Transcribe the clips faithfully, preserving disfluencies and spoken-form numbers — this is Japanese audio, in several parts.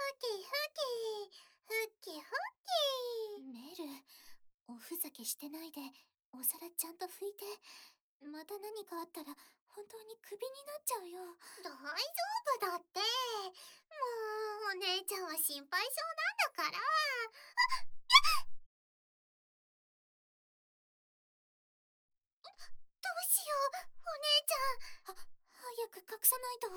きふき、ふきふき。 メル、おふざけしてないで、お皿ちゃんと拭いて。また何かあったら、本当にクビになっちゃうよ。 大丈夫だって。もう、お姉ちゃんは心配性なんだから。あ、どうしよう、お姉ちゃん。 は、早く隠さないと。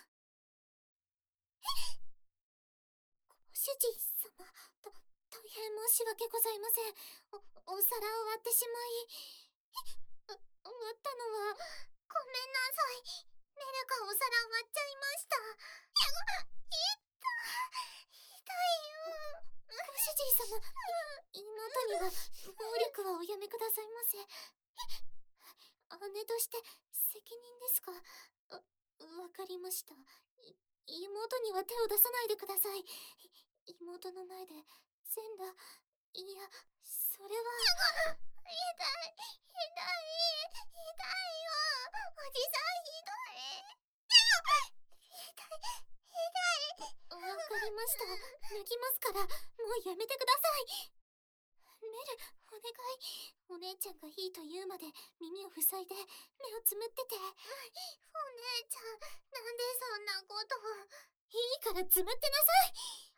ご主人様、た、大変申し訳ございません。お、お皿を割ってしまい。え、割ったのは、 ごめんなさい。メルがお皿割っちゃいました。やが、痛い、痛いよ。 ご主人様、妹には暴力はおやめくださいませ。姉として責任ですか？わ、わかりました。い、妹には手を出さないでください。い、妹の前で全裸、いや、それは。 痛い、痛い、痛いよ。おじさんひどい。痛い、痛い。 わかりました。脱ぎますから、もうやめてください。メル、お願い。お姉ちゃんがいいと言うまで耳を塞いで、目をつむってて。お姉ちゃん、なんでそんなことを。 いいからつむってなさい。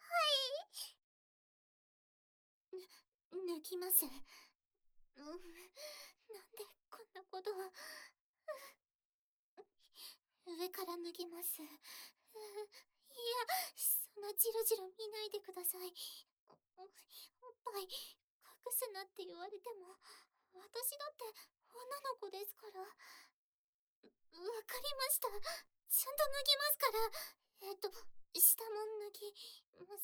はい。ぬ、脱ぎます。うん、なんでこんなことを。上から脱ぎます。いや、そんなじろじろ見ないでください。お、お、おっぱい、隠すなって言われても、私だって女の子ですから。わかりました。ちゃんと脱ぎますから。えっと、下も脱ぎます。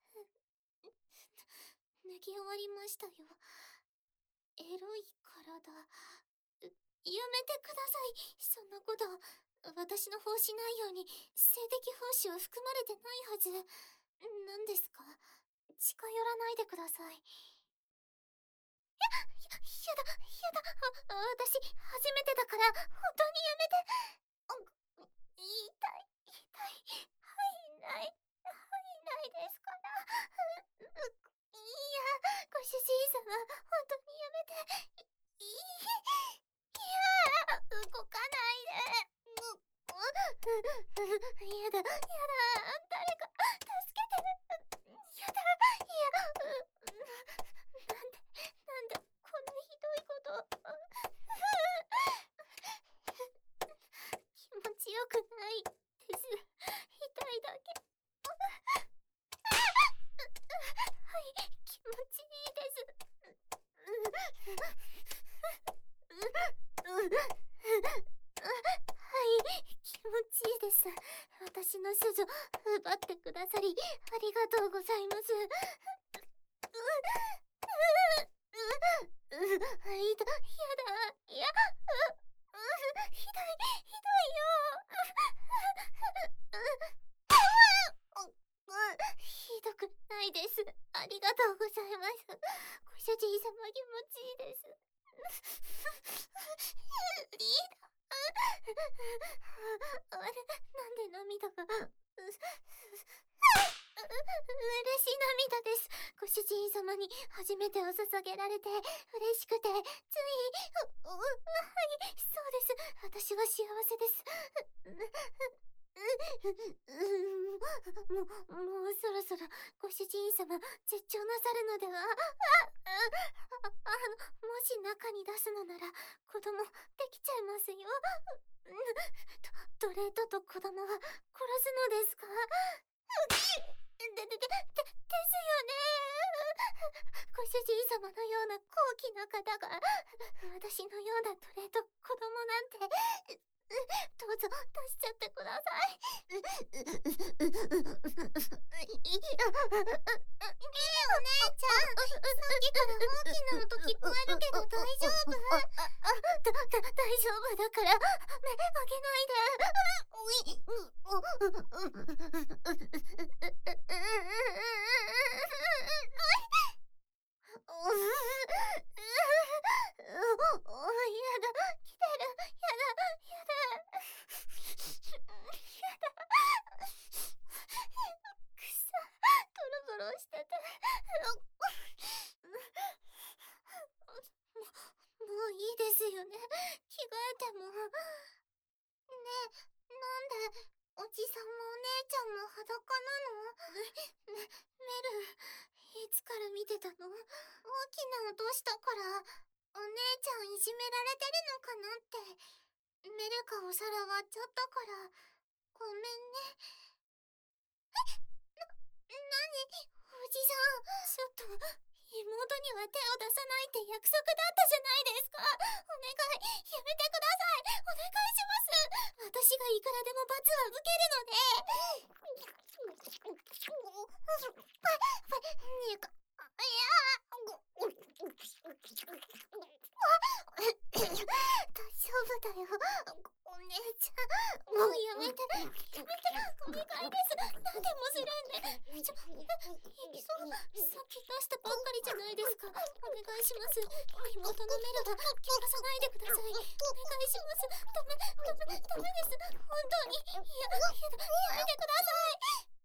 脱ぎ終わりましたよ。エロい体。やめてください。そんなこと。私の奉仕内容に性的奉仕は含まれてないはず。何ですか？近寄らないでください。や、や、やだ、やだ。あ、私、初めてだから、本当にやめて。あ、痛い、痛い。入んない。入んないですから。いや、ご主人様、本当にやめて。いい。いや、動かないで。やだ、やだ、誰か、助けて。やだ、いや、なんで、なんで、こんなひどいこと。気持ちよくないです。痛いだけ。はい、気持ちいいです。はい、気持ちいいです。私の処女、奪ってくださり、ありがとうございます。う、う、う、う、いた、やだ、いや、う、う、ひどい、ひどいよ。ひどくないです。ありがとうございます。ご主人様気持ちいいです。リーダー。あれ、なんで涙が。嬉しい涙です。ご主人様に初めてお捧げられて嬉しくて、つい、う、う、はい、そうです。私は幸せです。もう、もうそろそろご主人様絶頂なさるのでは。あ、あ、あの、もし中に出すのなら子供できちゃいますよ。ど、奴隷とと子供は殺すのですか？で、で、で、で、ですよね。ご主人様のような高貴な方が、私のような奴隷と子供なんて、どうぞ出しちゃってください。え、お姉ちゃん、 さっきから大きな音聞こえるけど大丈夫？ だ、だ、大丈夫だから、目開けないで。おい、おい、やだ、来てる、やだ、やだ。やだ。くさ。 カなの？メ、メル、いつから見てたの？大きな音したから、お姉ちゃんいじめられてるのかなって。メルがお皿割っちゃったから、ごめんね。え？な、なに？おじさん。ちょっと、妹には手を出さないって約束だったじゃないですか。お願い、やめてください。お願いします。私がいくらでも罰は受けるので。にか、いや、大丈夫だよ。お姉ちゃん、もうやめて、やめて、お願いです。何でもするんで。ちょ、いきそう。さっき出したばっかりじゃないですか。お願いします。妹のメルが殺さないでください。お願いします。ダメ、ダメ、ダメです。本当に。いや、や、やめてください。